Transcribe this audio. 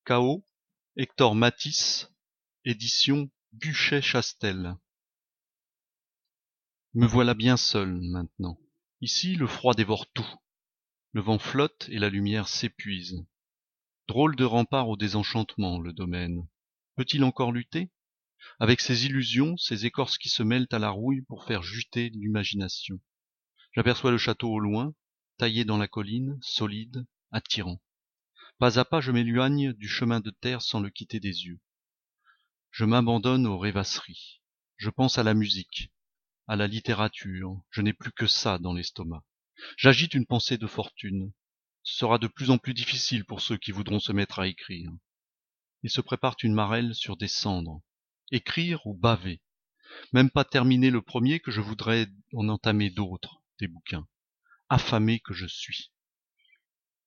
Chaos, Hector Matisse, édition Buchet-Chastel. Me voilà bien seul, maintenant. Ici, le froid dévore tout. Le vent flotte et la lumière s'épuise. Drôle de rempart au désenchantement, le domaine. Peut-il encore lutter? Avec ses illusions, ces écorces qui se mêlent à la rouille pour faire juter l'imagination. J'aperçois le château au loin, taillé dans la colline, solide, attirant. Pas à pas, je m'éloigne du chemin de terre sans le quitter des yeux. Je m'abandonne aux rêvasseries. Je pense à la musique, à la littérature. Je n'ai plus que ça dans l'estomac. J'agite une pensée de fortune. Ce sera de plus en plus difficile pour ceux qui voudront se mettre à écrire. Ils se préparent une marelle sur des cendres. Écrire ou baver. Même pas terminer le premier que je voudrais en entamer d'autres, des bouquins. Affamé que je suis.